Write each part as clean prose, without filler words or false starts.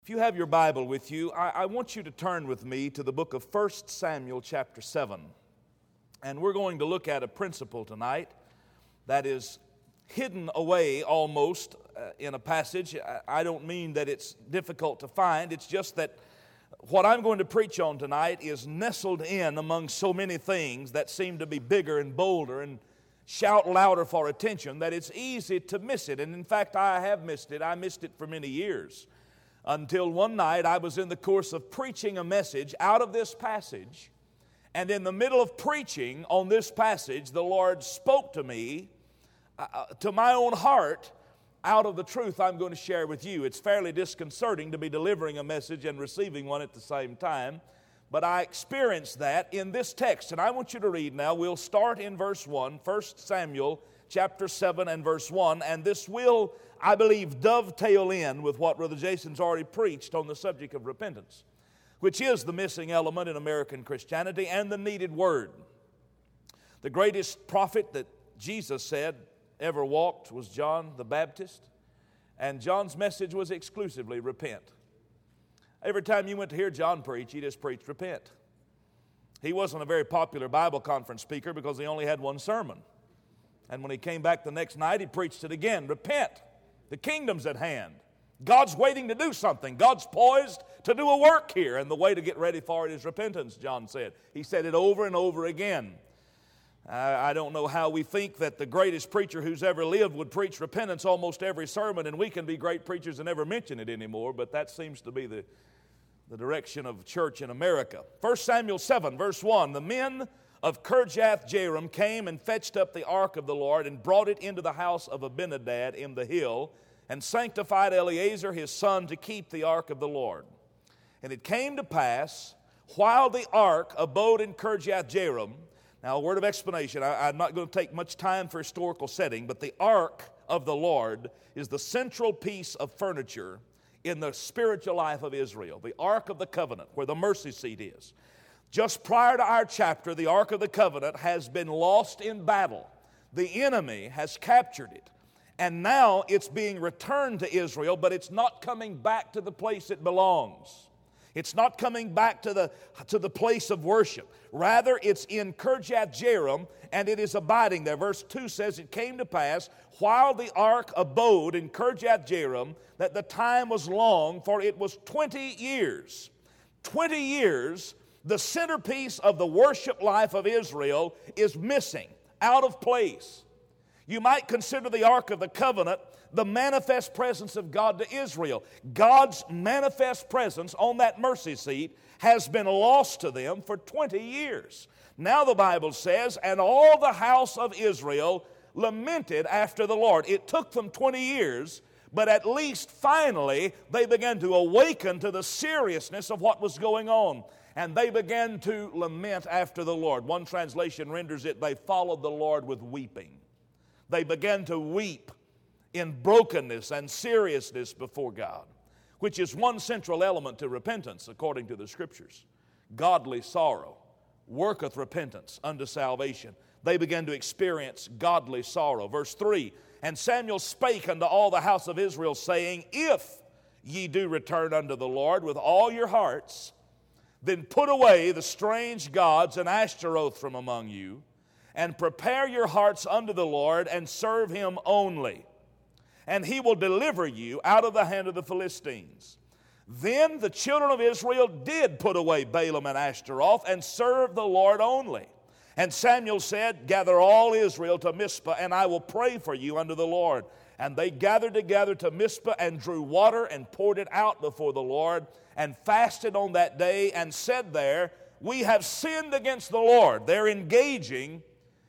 If you have your Bible with you, I want you to turn with me to the book of 1 Samuel chapter 7. And we're going to look at a principle tonight that is hidden away almost in a passage. I don't mean that it's difficult to find. It's just that what I'm going to preach on tonight is nestled in among so many things that seem to be bigger and bolder and shout louder for attention that it's easy to miss it. And in fact, I have missed it. I missed it for many years. Until one night I was in the course of preaching a message out of this passage, and in the middle of preaching on this passage, the Lord spoke to me, to my own heart, out of the truth I'm going to share with you. It's fairly disconcerting to be delivering a message and receiving one at the same time, but I experienced that in this text, and I want you to read now. We'll start in verse 1, 1 Samuel chapter 7 and verse 1, and this will, I believe, dovetail in with what Brother Jason's already preached on the subject of repentance, which is the missing element in American Christianity and the needed word. The greatest prophet that Jesus said ever walked was John the Baptist, and John's message was exclusively repent. Every time you went to hear John preach, he just preached repent. He wasn't a very popular Bible conference speaker because he only had one sermon. And when he came back the next night, he preached it again. Repent. The kingdom's at hand. God's waiting to do something. God's poised to do a work here. And the way to get ready for it is repentance, John said. He said it over and over again. I don't know how we think that the greatest preacher who's ever lived would preach repentance almost every sermon, and we can be great preachers and never mention it anymore, but that seems to be the direction of church in America. 1 Samuel 7, verse 1, the men of Kirjath-Jearim came and fetched up the ark of the Lord and brought it into the house of Abinadab in the hill and sanctified Eleazar his son to keep the ark of the Lord. And it came to pass, while the ark abode in Kirjath-Jearim, now a word of explanation, I'm not going to take much time for historical setting, but the ark of the Lord is the central piece of furniture in the spiritual life of Israel, the Ark of the Covenant, where the mercy seat is. Just prior to our chapter, the Ark of the Covenant has been lost in battle. The enemy has captured it. And now it's being returned to Israel, but it's not coming back to the place it belongs. It's not coming back to the place of worship. Rather, it's in Kirjath-Jearim, and it is abiding there. Verse 2 says, it came to pass, while the ark abode in Kirjath-Jearim, that the time was long, for it was 20 years. 20 years, the centerpiece of the worship life of Israel is missing, out of place. You might consider the Ark of the Covenant the manifest presence of God to Israel. God's manifest presence on that mercy seat has been lost to them for 20 years. Now the Bible says, and all the house of Israel lamented after the Lord. It took them 20 years, but at least finally they began to awaken to the seriousness of what was going on. And they began to lament after the Lord. One translation renders it, they followed the Lord with weeping. They began to weep in brokenness and seriousness before God, which is one central element to repentance according to the Scriptures. Godly sorrow worketh repentance unto salvation. They began to experience godly sorrow. Verse 3, and Samuel spake unto all the house of Israel, saying, if ye do return unto the Lord with all your hearts, then put away the strange gods and Ashtaroth from among you, and prepare your hearts unto the Lord, and serve Him only. And He will deliver you out of the hand of the Philistines. Then the children of Israel did put away Balaam and Ashtaroth, and serve the Lord only. And Samuel said, gather all Israel to Mizpah, and I will pray for you unto the Lord. And they gathered together to Mizpah, and drew water, and poured it out before the Lord, and fasted on that day, and said there, we have sinned against the Lord. They're engaging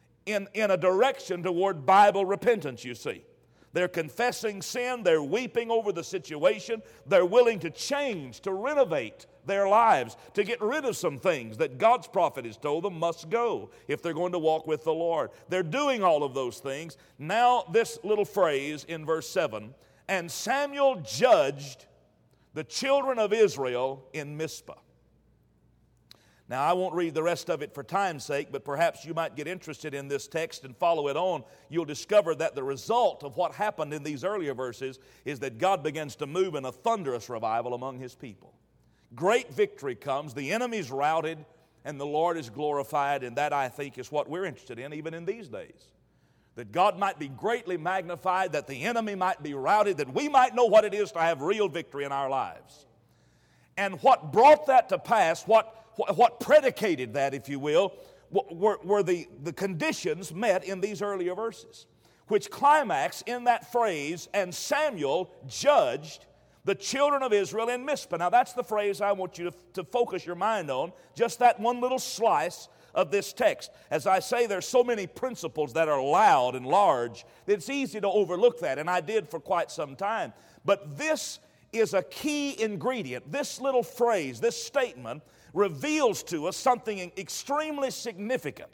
in a direction toward Bible repentance, you see. They're confessing sin. They're weeping over the situation. They're willing to change, to renovate their lives, to get rid of some things that God's prophet has told them must go if they're going to walk with the Lord. They're doing all of those things. Now this little phrase in verse 7, and Samuel judged the children of Israel in Mizpah. Now, I won't read the rest of it for time's sake, but perhaps you might get interested in this text and follow it on. You'll discover that the result of what happened in these earlier verses is that God begins to move in a thunderous revival among His people. Great victory comes, the enemy's routed, and the Lord is glorified, and that, I think, is what we're interested in even in these days. That God might be greatly magnified, that the enemy might be routed, that we might know what it is to have real victory in our lives. And what brought that to pass, what predicated that, if you will, were the conditions met in these earlier verses, which climax in that phrase, and Samuel judged the children of Israel in Mizpah. Now that's the phrase I want you to focus your mind on, just that one little slice of this text. As I say, there's so many principles that are loud and large that it's easy to overlook that, and I did for quite some time. But this is a key ingredient. This little phrase, this statement, reveals to us something extremely significant.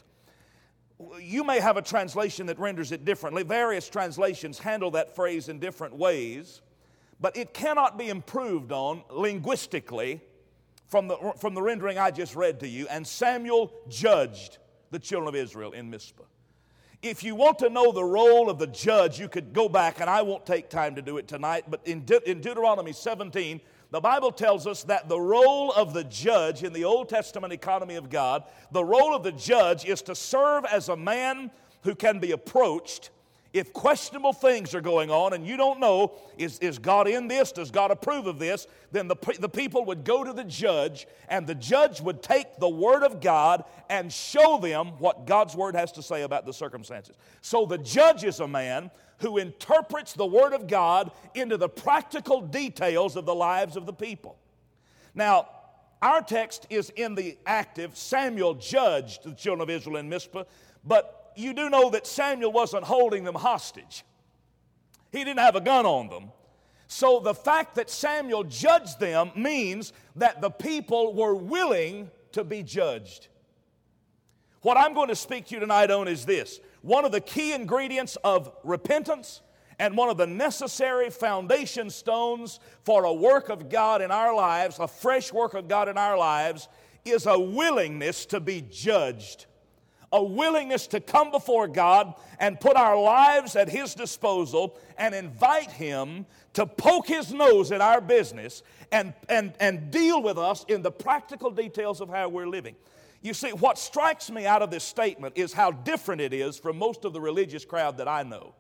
You may have a translation that renders it differently. Various translations handle that phrase in different ways, but it cannot be improved on linguistically from the rendering I just read to you. And Samuel judged the children of Israel in Mizpah. If you want to know the role of the judge, you could go back, and I won't take time to do it tonight, but in Deuteronomy 17, the Bible tells us that the role of the judge in the Old Testament economy of God, the role of the judge is to serve as a man who can be approached if questionable things are going on and you don't know, is God in this? Does God approve of this? Then the people would go to the judge, and the judge would take the Word of God and show them what God's Word has to say about the circumstances. So the judge is a man who interprets the Word of God into the practical details of the lives of the people. Now, our text is in the active. Samuel judged the children of Israel in Mizpah, but you do know that Samuel wasn't holding them hostage. He didn't have a gun on them. So the fact that Samuel judged them means that the people were willing to be judged. What I'm going to speak to you tonight on is this. One of the key ingredients of repentance and one of the necessary foundation stones for a work of God in our lives, a fresh work of God in our lives, is a willingness to be judged. A willingness to come before God and put our lives at His disposal and invite Him to poke His nose in our business and deal with us in the practical details of how we're living. You see, what strikes me out of this statement is how different it is from most of the religious crowd that I know.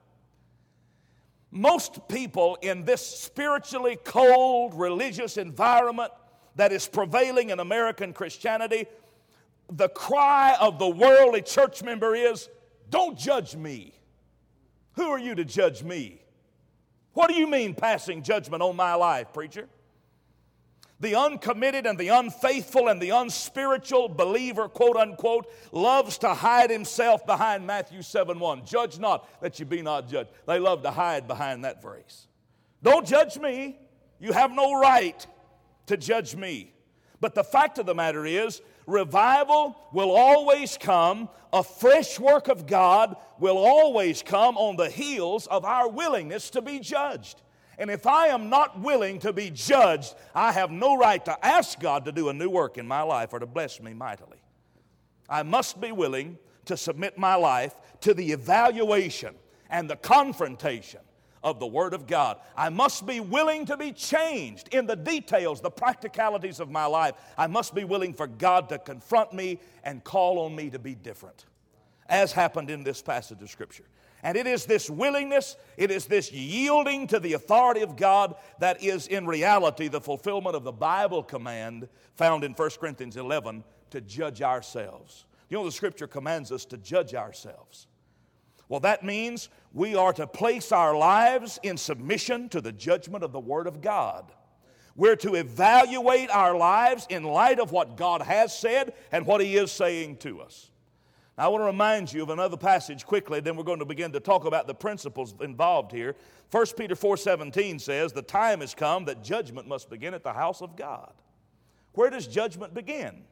Most people in this spiritually cold religious environment that is prevailing in American Christianity, the cry of the worldly church member is, don't judge me. Who are you to judge me? What do you mean passing judgment on my life, preacher? The uncommitted and the unfaithful and the unspiritual believer, quote unquote, loves to hide himself behind Matthew 7:1. Judge not that you be not judged. They love to hide behind that phrase. Don't judge me. You have no right to judge me. But the fact of the matter is, revival will always come, a fresh work of God will always come on the heels of our willingness to be judged. And if I am not willing to be judged, I have no right to ask God to do a new work in my life or to bless me mightily. I must be willing to submit my life to the evaluation and the confrontation of the Word of God. I must be willing to be changed in the details, the practicalities of my life. I must be willing for God to confront me and call on me to be different, as happened in this passage of Scripture. And it is this willingness, it is this yielding to the authority of God that is in reality the fulfillment of the Bible command found in 1 Corinthians 11 to judge ourselves. You know, the Scripture commands us to judge ourselves. Well, that means we are to place our lives in submission to the judgment of the Word of God. We're to evaluate our lives in light of what God has said and what He is saying to us. Now, I want to remind you of another passage quickly, then we're going to begin to talk about the principles involved here. 1 Peter 4:17 says, the time has come that judgment must begin at the house of God. Where does judgment begin?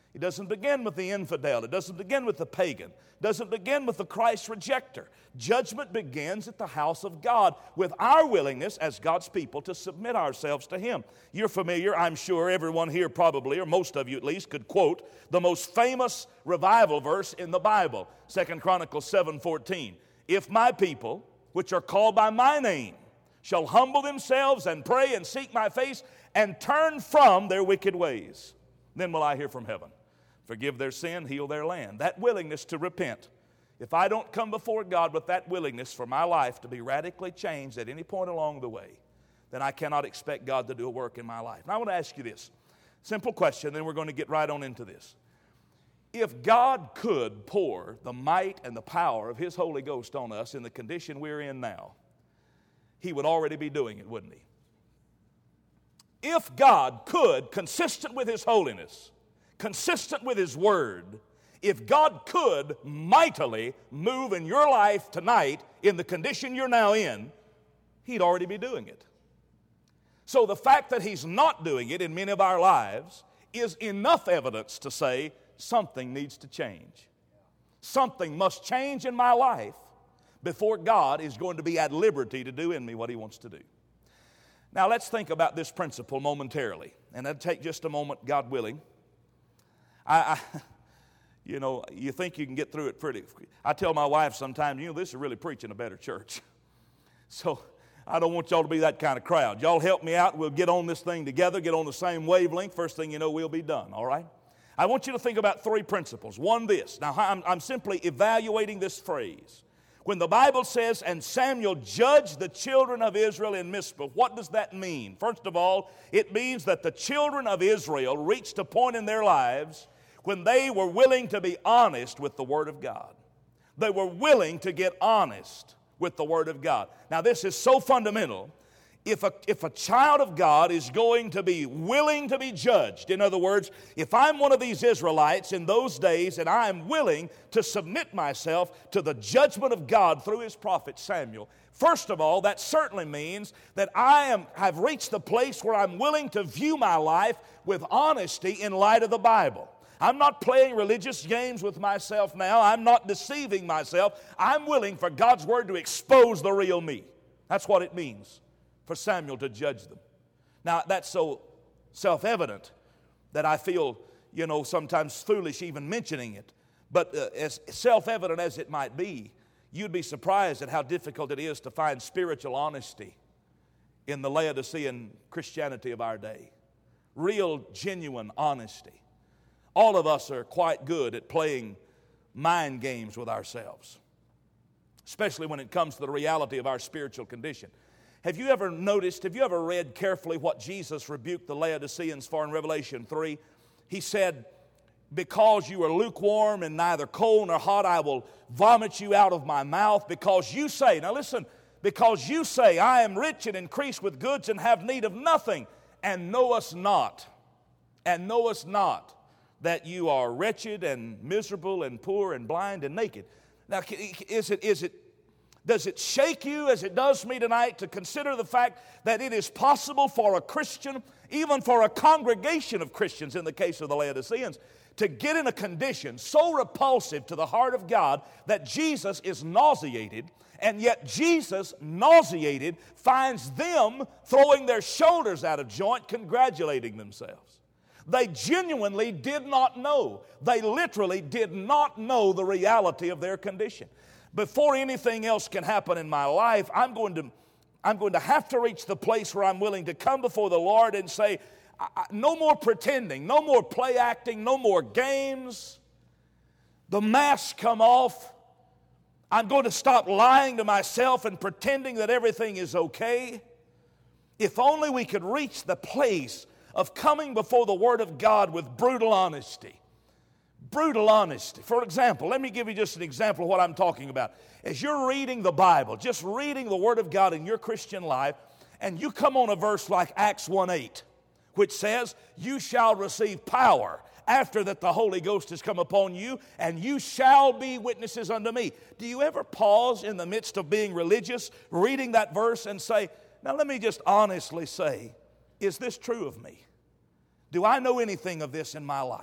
It doesn't begin with the infidel. It doesn't begin with the pagan. It doesn't begin with the Christ rejecter. Judgment begins at the house of God with our willingness as God's people to submit ourselves to Him. You're familiar, I'm sure, everyone here probably, or most of you at least, could quote the most famous revival verse in the Bible, 2 Chronicles 7:14. If my people, which are called by my name, shall humble themselves and pray and seek my face and turn from their wicked ways, then will I hear from heaven. Forgive their sin, heal their land. That willingness to repent. If I don't come before God with that willingness for my life to be radically changed at any point along the way, then I cannot expect God to do a work in my life. And I want to ask you this simple question, then we're going to get right on into this. If God could pour the might and the power of His Holy Ghost on us in the condition we're in now, He would already be doing it, wouldn't He? If God could, consistent with His holiness, consistent with His Word, if God could mightily move in your life tonight in the condition you're now in, He'd already be doing it. So the fact that He's not doing it in many of our lives is enough evidence to say something needs to change. Something must change in my life before God is going to be at liberty to do in me what He wants to do. Now let's think about this principle momentarily, and that'll take just a moment, God willing. You think you can get through it pretty. I tell my wife sometimes, this is really preaching a better church. So I don't want y'all to be that kind of crowd. Y'all help me out. We'll get on this thing together, get on the same wavelength. First thing you know, we'll be done, all right? I want you to think about three principles. One, this. Now, I'm simply evaluating this phrase. When the Bible says, and Samuel judged the children of Israel in Mizpah, what does that mean? First of all, it means that the children of Israel reached a point in their lives when they were willing to be honest with the Word of God. They were willing to get honest with the Word of God. Now, this is so fundamental. If a child of God is going to be willing to be judged, in other words, if I'm one of these Israelites in those days and I am willing to submit myself to the judgment of God through His prophet Samuel, first of all, that certainly means that I have reached the place where I'm willing to view my life with honesty in light of the Bible. I'm not playing religious games with myself now. I'm not deceiving myself. I'm willing for God's Word to expose the real me. That's what it means for Samuel to judge them. Now, that's so self-evident that I feel, sometimes foolish even mentioning it. But as self-evident as it might be, you'd be surprised at how difficult it is to find spiritual honesty in the Laodicean Christianity of our day. Real, genuine honesty. All of us are quite good at playing mind games with ourselves, especially when it comes to the reality of our spiritual condition. Have you ever read carefully what Jesus rebuked the Laodiceans for in Revelation 3? He said, because you are lukewarm and neither cold nor hot, I will vomit you out of my mouth. Because you say, now listen, because you say, I am rich and increased with goods and have need of nothing, and knowest not that you are wretched and miserable and poor and blind and naked. Now, does it shake you as it does me tonight to consider the fact that it is possible for a Christian, even for a congregation of Christians in the case of the Laodiceans, to get in a condition so repulsive to the heart of God that Jesus is nauseated, and yet Jesus, nauseated, finds them throwing their shoulders out of joint, congratulating themselves. They genuinely did not know. They literally did not know the reality of their condition. Before anything else can happen in my life, I'm going to have to reach the place where I'm willing to come before the Lord and say, no more pretending, no more play acting, no more games. The mask come off. I'm going to stop lying to myself and pretending that everything is okay. If only we could reach the place of coming before the Word of God with brutal honesty. Brutal honesty. For example, let me give you just an example of what I'm talking about. As you're reading the Bible, just reading the Word of God in your Christian life, and you come on a verse like Acts 1:8, which says, you shall receive power after that the Holy Ghost has come upon you, and you shall be witnesses unto me. Do you ever pause in the midst of being religious, reading that verse and say, now let me just honestly say, is this true of me? Do I know anything of this in my life?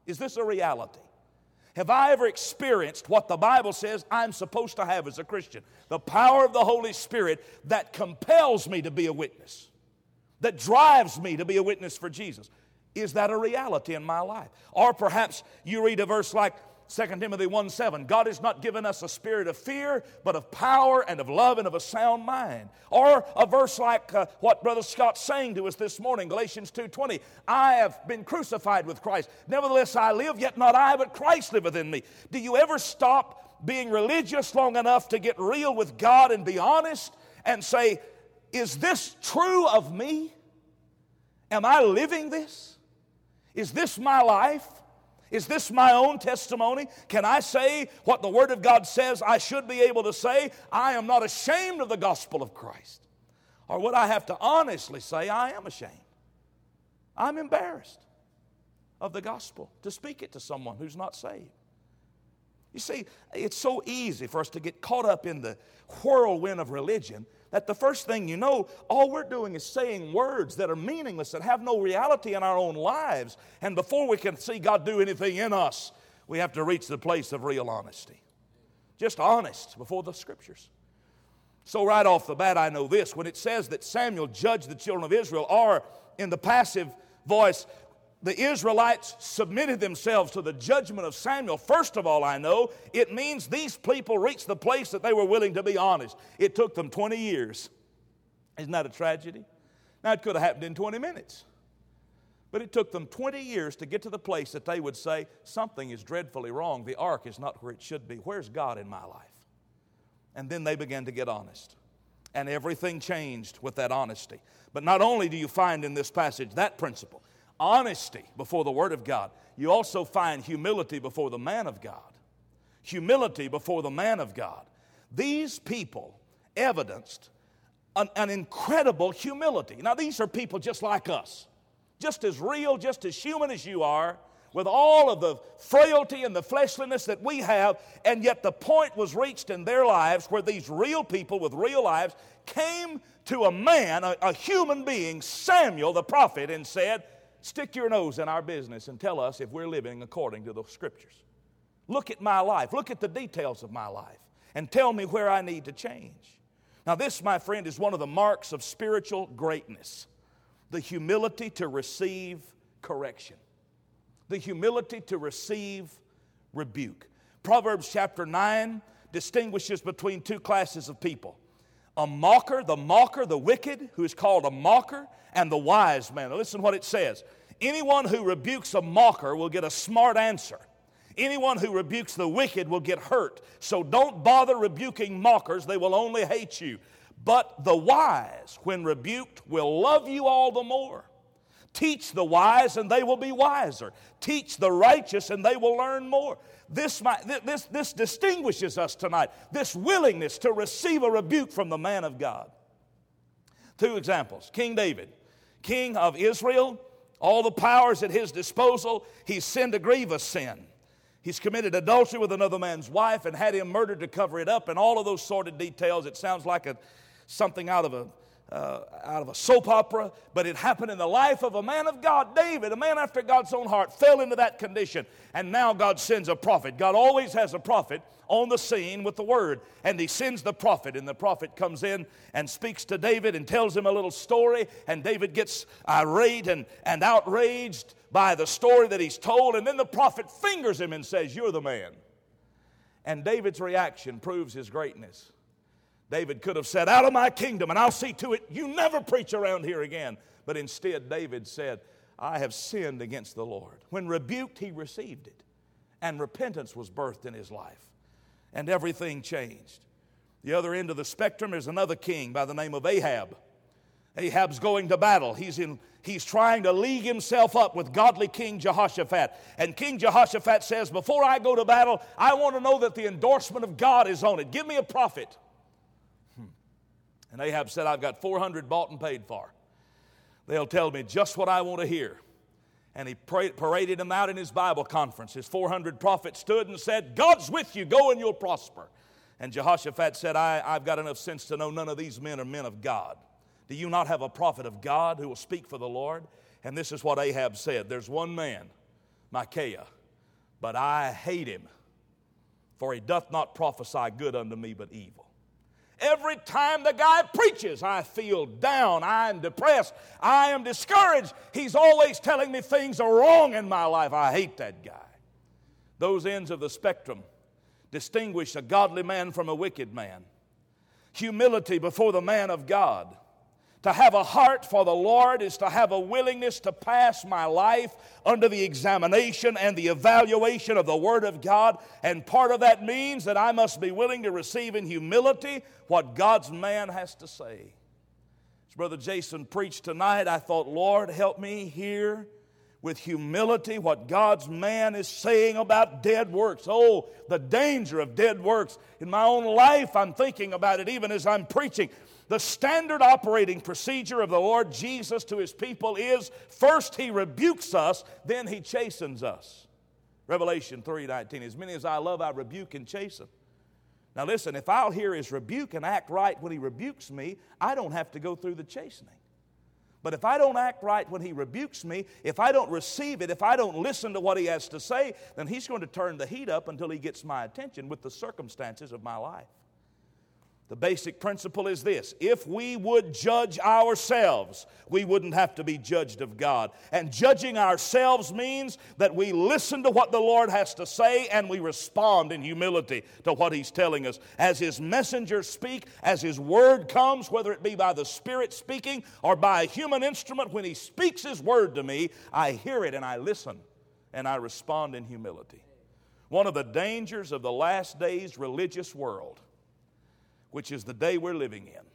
Is this a reality? Have I ever experienced what the Bible says I'm supposed to have as a Christian? The power of the Holy Spirit that compels me to be a witness, that drives me to be a witness for Jesus. Is that a reality in my life? Or perhaps you read a verse like 2 Timothy 1:7, God has not given us a spirit of fear, but of power and of love and of a sound mind. Or a verse like what Brother Scott's saying to us this morning, Galatians 2:20, I have been crucified with Christ. Nevertheless I live, yet not I, but Christ liveth in me. Do you ever stop being religious long enough to get real with God and be honest and say, is this true of me? Am I living this? Is this my life? Is this my own testimony? Can I say what the Word of God says I should be able to say? I am not ashamed of the gospel of Christ. Or would I have to honestly say I am ashamed? I'm embarrassed of the gospel to speak it to someone who's not saved. You see, it's so easy for us to get caught up in the whirlwind of religion that the first thing you know, all we're doing is saying words that are meaningless, that have no reality in our own lives. And before we can see God do anything in us, we have to reach the place of real honesty. Just honest before the Scriptures. So right off the bat, I know this. When it says that Samuel judged the children of Israel, or in the passive voice, the Israelites submitted themselves to the judgment of Samuel, first of all, I know it means these people reached the place that they were willing to be honest. It took them 20 years. Isn't that a tragedy? Now, it could have happened in 20 minutes. But it took them 20 years to get to the place that they would say, something is dreadfully wrong. The ark is not where it should be. Where's God in my life? And then they began to get honest. And everything changed with that honesty. But not only do you find in this passage that principle, honesty before the Word of God, you also find humility before the man of God. Humility before the man of God. These people evidenced an incredible humility. Now, these are people just like us, just as real, just as human as you are, with all of the frailty and the fleshliness that we have, and yet the point was reached in their lives where these real people with real lives came to a man, a human being, Samuel the prophet, and said, stick your nose in our business and tell us if we're living according to the Scriptures. Look at my life. Look at the details of my life and tell me where I need to change. Now this, my friend, is one of the marks of spiritual greatness. The humility to receive correction. The humility to receive rebuke. Proverbs chapter 9 distinguishes between two classes of people. A mocker, the wicked, who is called a mocker, and the wise man. Now listen what it says. Anyone who rebukes a mocker will get a smart answer. Anyone who rebukes the wicked will get hurt. So don't bother rebuking mockers. They will only hate you. But the wise, when rebuked, will love you all the more. Teach the wise and they will be wiser. Teach the righteous and they will learn more. This distinguishes us tonight. This willingness to receive a rebuke from the man of God. Two examples. King David, king of Israel, all the powers at his disposal. He's sinned a grievous sin. He's committed adultery with another man's wife and had him murdered to cover it up, and all of those sordid details. It sounds like something out of a soap opera, but it happened in the life of a man of God. David, a man after God's own heart, fell into that condition, and now God sends a prophet. God always has a prophet on the scene with the word, and he sends the prophet, and the prophet comes in and speaks to David and tells him a little story, and David gets irate and outraged by the story that he's told, and then the prophet fingers him and says, "You're the man." And David's reaction proves his greatness. David could have said, "Out of my kingdom, and I'll see to it you never preach around here again." But instead, David said, "I have sinned against the Lord." When rebuked, he received it. And repentance was birthed in his life. And everything changed. The other end of the spectrum is another king by the name of Ahab. Ahab's going to battle. He's trying to league himself up with godly King Jehoshaphat. And King Jehoshaphat says, "Before I go to battle, I want to know that the endorsement of God is on it. Give me a prophet." And Ahab said, "I've got 400 bought and paid for. They'll tell me just what I want to hear." And he paraded them out in his Bible conference. His 400 prophets stood and said, "God's with you, go and you'll prosper." And Jehoshaphat said, I've got enough sense to know none of these men are men of God. Do you not have a prophet of God who will speak for the Lord? And this is what Ahab said. There's one man, Micaiah, but I hate him, for he doth not prophesy good unto me, but evil. Every time the guy preaches, I feel down, I am depressed, I am discouraged. He's always telling me things are wrong in my life. I hate that guy. Those ends of the spectrum distinguish a godly man from a wicked man. Humility before the man of God. To have a heart for the Lord is to have a willingness to pass my life under the examination and the evaluation of the Word of God. And part of that means that I must be willing to receive in humility what God's man has to say. As Brother Jason preached tonight, I thought, Lord, help me hear with humility what God's man is saying about dead works. Oh, the danger of dead works. In my own life, I'm thinking about it even as I'm preaching. The standard operating procedure of the Lord Jesus to His people is, first He rebukes us, then He chastens us. Revelation 3:19, as many as I love, I rebuke and chasten. Now listen, if I'll hear His rebuke and act right when He rebukes me, I don't have to go through the chastening. But if I don't act right when He rebukes me, if I don't receive it, if I don't listen to what He has to say, then He's going to turn the heat up until He gets my attention with the circumstances of my life. The basic principle is this: if we would judge ourselves, we wouldn't have to be judged of God. And judging ourselves means that we listen to what the Lord has to say and we respond in humility to what He's telling us. As His messengers speak, as His word comes, whether it be by the Spirit speaking or by a human instrument, when He speaks His word to me, I hear it and I listen and I respond in humility. One of the dangers of the last days religious world, which is the day we're living in.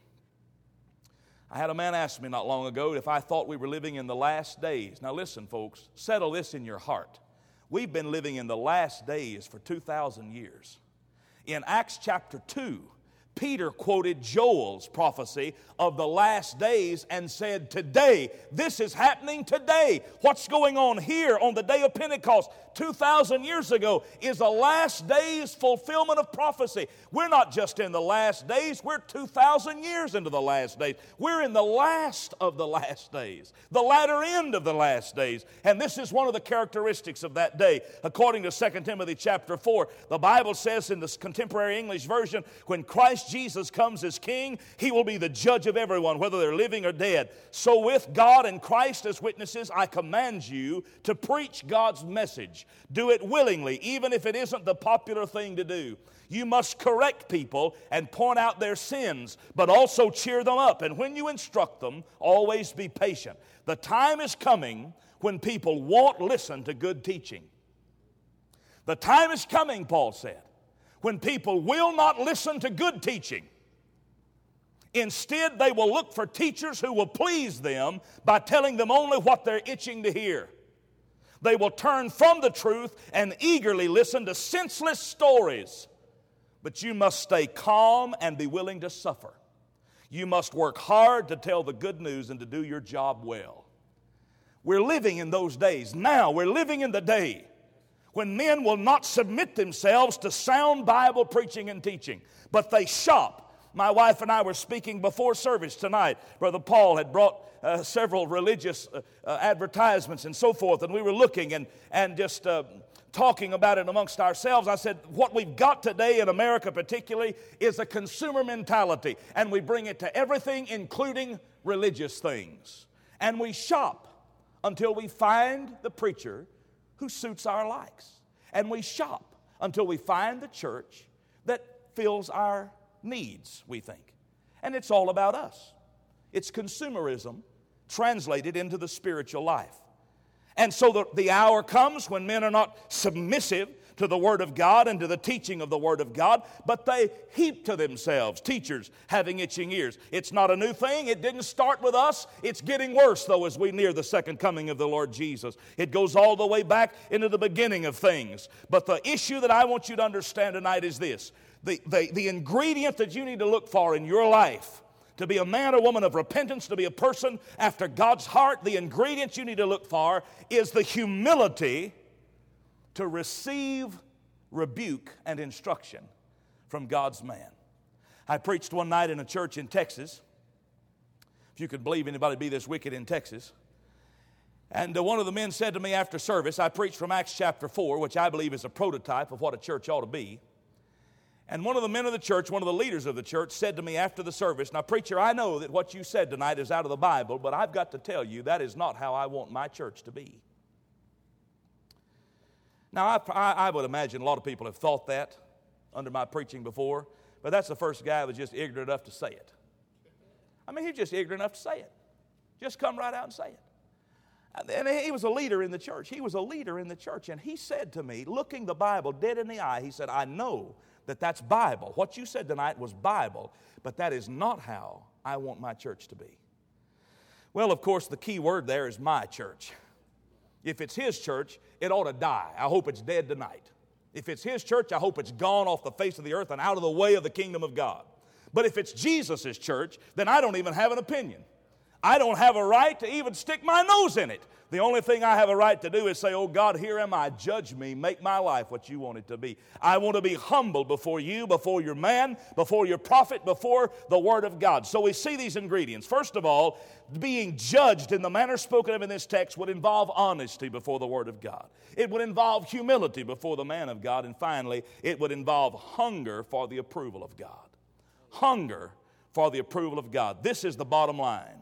I had a man ask me not long ago if I thought we were living in the last days. Now listen, folks, settle this in your heart. We've been living in the last days for 2,000 years. In Acts chapter 2, Peter quoted Joel's prophecy of the last days and said, today, this is happening today. What's going on here on the day of Pentecost 2,000 years ago is the last days fulfillment of prophecy. We're not just in the last days, we're 2,000 years into the last days. We're in the last of the last days, the latter end of the last days. And this is one of the characteristics of that day. According to 2 Timothy chapter 4, the Bible says in the contemporary English version, when Christ Jesus comes as King, He will be the judge of everyone, whether they're living or dead. So with God and Christ as witnesses, I command you to preach God's message. Do it willingly, even if it isn't the popular thing to do. You must correct people and point out their sins, but also cheer them up. And when you instruct them, always be patient. The time is coming when people won't listen to good teaching. The time is coming, Paul said, when people will not listen to good teaching. Instead, they will look for teachers who will please them by telling them only what they're itching to hear. They will turn from the truth and eagerly listen to senseless stories. But you must stay calm and be willing to suffer. You must work hard to tell the good news and to do your job well. We're living in those days. Now we're living in the day when men will not submit themselves to sound Bible preaching and teaching, but they shop. My wife and I were speaking before service tonight. Brother Paul had brought several religious advertisements and so forth, and we were looking and just talking about it amongst ourselves. I said, what we've got today in America particularly is a consumer mentality, and we bring it to everything, including religious things. And we shop until we find the preacher who suits our likes. And we shop until we find the church that fills our needs, we think. And it's all about us. It's consumerism translated into the spiritual life. And so the hour comes when men are not submissive to the Word of God and to the teaching of the Word of God, but they heap to themselves teachers having itching ears. It's not a new thing. It didn't start with us. It's getting worse, though, as we near the second coming of the Lord Jesus. It goes all the way back into the beginning of things. But the issue that I want you to understand tonight is this. The ingredient that you need to look for in your life to be a man or woman of repentance, to be a person after God's heart, the ingredient you need to look for is the humility to receive rebuke and instruction from God's man. I preached one night in a church in Texas. If you could believe anybody be this wicked in Texas. And one of the men said to me after service, I preached from Acts chapter 4, which I believe is a prototype of what a church ought to be. And one of the men of the church, one of the leaders of the church, said to me after the service, now, preacher, I know that what you said tonight is out of the Bible, but I've got to tell you that is not how I want my church to be. Now, I would imagine a lot of people have thought that under my preaching before, but that's the first guy that was just ignorant enough to say it. I mean, he's just ignorant enough to say it. Just come right out and say it. And he was a leader in the church. He was a leader in the church, and he said to me, looking the Bible dead in the eye, he said, I know that that's Bible. What you said tonight was Bible, but that is not how I want my church to be. Well, of course, the key word there is my church. If it's his church, it ought to die. I hope it's dead tonight. If it's his church, I hope it's gone off the face of the earth and out of the way of the kingdom of God. But if it's Jesus' church, then I don't even have an opinion. I don't have a right to even stick my nose in it. The only thing I have a right to do is say, oh God, here am I, judge me, make my life what you want it to be. I want to be humble before you, before your man, before your prophet, before the Word of God. So we see these ingredients. First of all, being judged in the manner spoken of in this text would involve honesty before the Word of God. It would involve humility before the man of God. And finally, it would involve hunger for the approval of God. Hunger for the approval of God. This is the bottom line.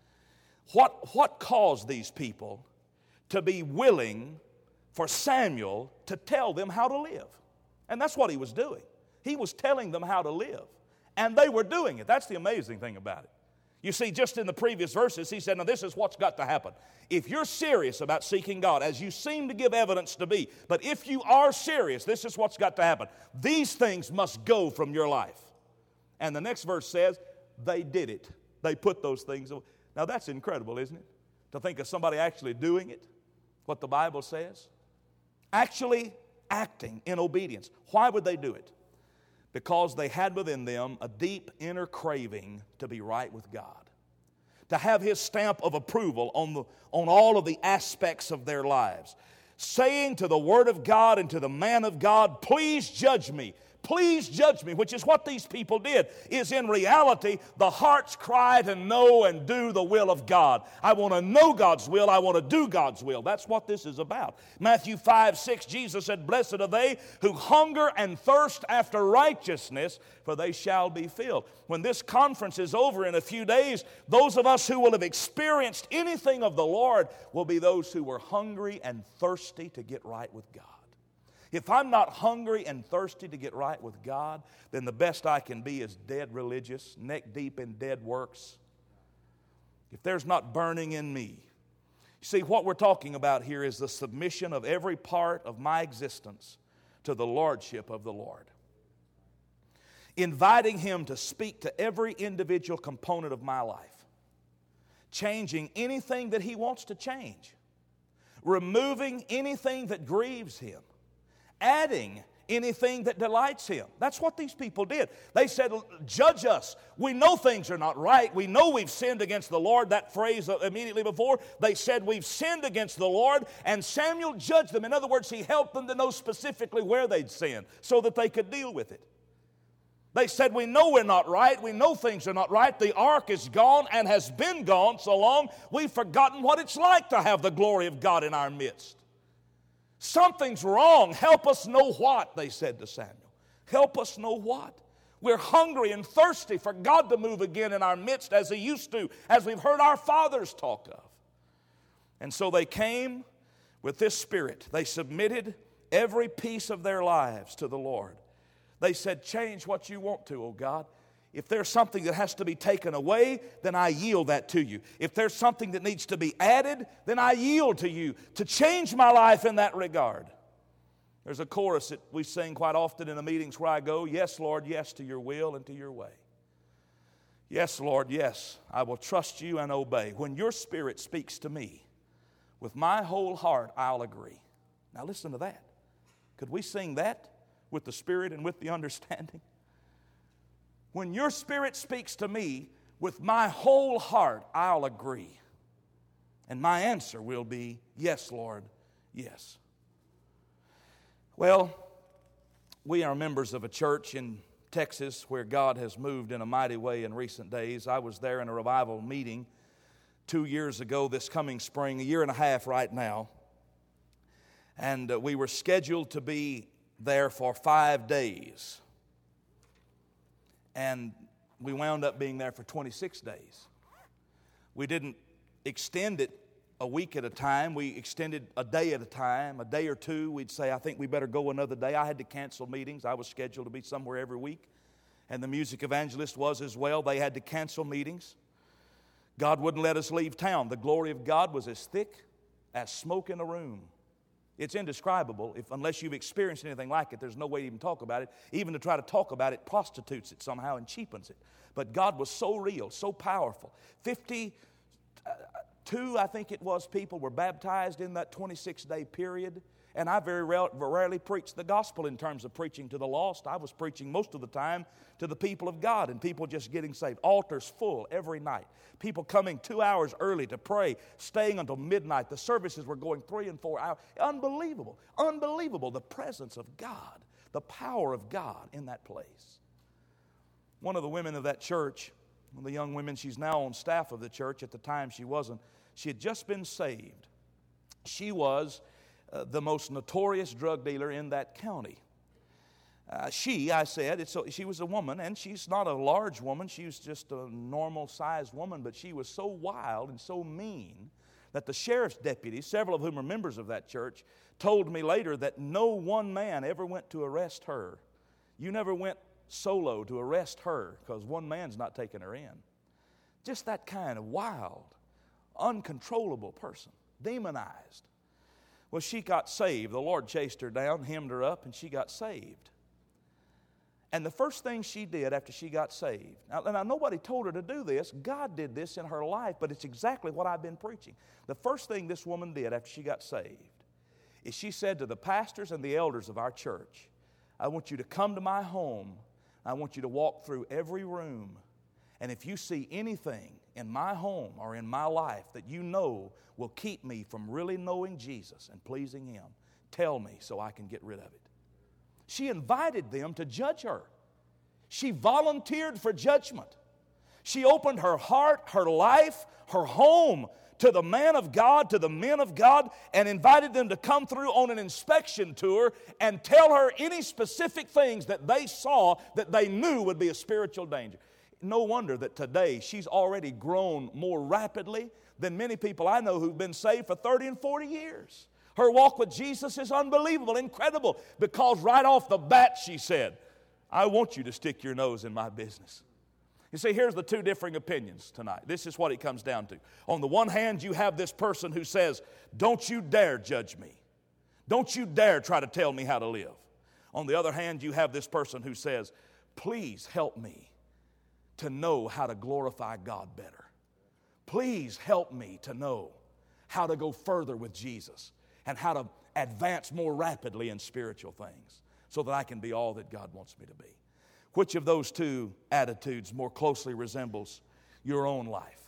What caused these people to be willing for Samuel to tell them how to live? And that's what he was doing. He was telling them how to live. And they were doing it. That's the amazing thing about it. You see, just in the previous verses, he said, now this is what's got to happen. If you're serious about seeking God, as you seem to give evidence to be, but if you are serious, this is what's got to happen. These things must go from your life. And the next verse says, they did it. They put those things away. Now that's incredible, isn't it? To think of somebody actually doing it, what the Bible says. Actually acting in obedience. Why would they do it? Because they had within them a deep inner craving to be right with God. To have His stamp of approval on all of the aspects of their lives. Saying to the Word of God and to the man of God, please judge me. Please judge me, which is what these people did, is in reality the heart's cry to know and do the will of God. I want to know God's will. I want to do God's will. That's what this is about. Matthew 5:6, Jesus said, blessed are they who hunger and thirst after righteousness, for they shall be filled. When this conference is over in a few days, those of us who will have experienced anything of the Lord will be those who were hungry and thirsty to get right with God. If I'm not hungry and thirsty to get right with God, then the best I can be is dead religious, neck deep in dead works. If there's not burning in me. You see, what we're talking about here is the submission of every part of my existence to the lordship of the Lord. Inviting Him to speak to every individual component of my life. Changing anything that He wants to change. Removing anything that grieves Him. Adding anything that delights Him. That's what these people did. They said, judge us. We know things are not right. We know we've sinned against the Lord. That phrase immediately before, they said we've sinned against the Lord, and Samuel judged them. In other words, he helped them to know specifically where they'd sinned so that they could deal with it. They said, we know we're not right. We know things are not right. The ark is gone and has been gone so long, we've forgotten what it's like to have the glory of God in our midst. Something's wrong. Help us know what, they said to Samuel. Help us know what. We're hungry and thirsty for God to move again in our midst as He used to, as we've heard our fathers talk of. And so they came with this spirit. They submitted every piece of their lives to the Lord. They said, change what you want to, oh God. If there's something that has to be taken away, then I yield that to you. If there's something that needs to be added, then I yield to you to change my life in that regard. There's a chorus that we sing quite often in the meetings where I go, yes, Lord, yes to your will and to your way. Yes, Lord, yes, I will trust you and obey. When your Spirit speaks to me, with my whole heart, I'll agree. Now listen to that. Could we sing that with the Spirit and with the understanding? When your Spirit speaks to me, with my whole heart, I'll agree. And my answer will be, yes, Lord, yes. Well, we are members of a church in Texas where God has moved in a mighty way in recent days. I was there in a revival meeting 2 years ago this coming spring, a year and a half right now. And we were scheduled to be there for 5 days. And we wound up being there for 26 days. We didn't extend it a week at a time. We extended a day at a time. A day or two, we'd say, I think we better go another day. I had to cancel meetings. I was scheduled to be somewhere every week. And the music evangelist was as well. They had to cancel meetings. God wouldn't let us leave town. The glory of God was as thick as smoke in a room. It's indescribable. Unless you've experienced anything like it, there's no way to even talk about it. Even to try to talk about it prostitutes it somehow and cheapens it. But God was so real, so powerful. 52, I think it was, people were baptized in that 26-day period. And I very rarely preached the gospel in terms of preaching to the lost. I was preaching most of the time to the people of God and people just getting saved. Altars full every night. People coming 2 hours early to pray, staying until midnight. The services were going 3 and 4 hours. Unbelievable. Unbelievable. The presence of God, the power of God in that place. One of the women of that church, one of the young women, she's now on staff of the church. At the time she wasn't. She had just been saved. She was the most notorious drug dealer in that county. She was a woman, and she's not a large woman. She was just a normal-sized woman, but she was so wild and so mean that the sheriff's deputies, several of whom are members of that church, told me later that no one man ever went to arrest her. You never went solo to arrest her because one man's not taking her in. Just that kind of wild, uncontrollable person, demonized. Well, she got saved. The Lord chased her down, hemmed her up, and she got saved. And the first thing she did after she got saved, now nobody told her to do this. God did this in her life, but it's exactly what I've been preaching. The first thing this woman did after she got saved is she said to the pastors and the elders of our church, I want you to come to my home. I want you to walk through every room. And if you see anything in my home or in my life that you know will keep me from really knowing Jesus and pleasing Him, tell me so I can get rid of it. She invited them to judge her. She volunteered for judgment. She opened her heart, her life, her home to the man of God, to the men of God, and invited them to come through on an inspection tour and tell her any specific things that they saw that they knew would be a spiritual danger. No wonder that today she's already grown more rapidly than many people I know who've been saved for 30 and 40 years. Her walk with Jesus is unbelievable, incredible, because right off the bat she said, I want you to stick your nose in my business. You see, here's the two differing opinions tonight. This is what it comes down to. On the one hand, you have this person who says, don't you dare judge me. Don't you dare try to tell me how to live. On the other hand, you have this person who says, please help me to know how to glorify God better. Please help me to know how to go further with Jesus and how to advance more rapidly in spiritual things so that I can be all that God wants me to be. Which of those two attitudes more closely resembles your own life?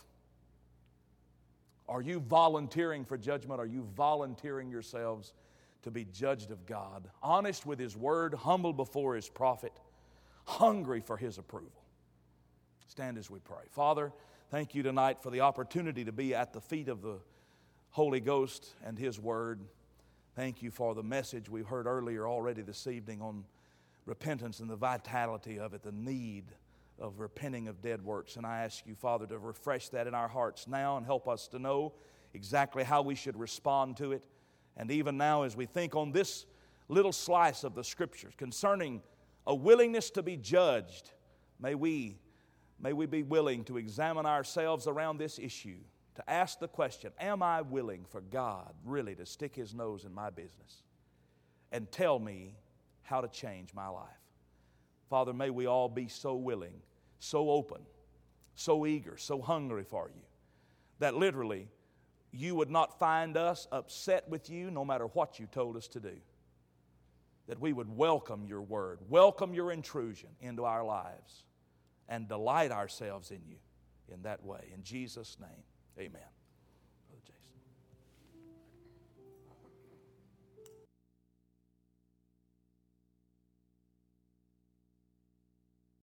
Are you volunteering for judgment? Are you volunteering yourselves to be judged of God? Honest with His Word, humble before His prophet, hungry for His approval. Stand as we pray. Father, thank you tonight for the opportunity to be at the feet of the Holy Ghost and His Word. Thank you for the message we've heard earlier already this evening on repentance and the vitality of it, the need of repenting of dead works. And I ask you, Father, to refresh that in our hearts now and help us to know exactly how we should respond to it. And even now as we think on this little slice of the Scriptures concerning a willingness to be judged, may we be willing to examine ourselves around this issue, to ask the question, am I willing for God really to stick His nose in my business and tell me how to change my life? Father, may we all be so willing, so open, so eager, so hungry for you, that literally you would not find us upset with you no matter what you told us to do. That we would welcome your word, welcome your intrusion into our lives, and delight ourselves in you in that way. In Jesus' name, amen. Brother Jason.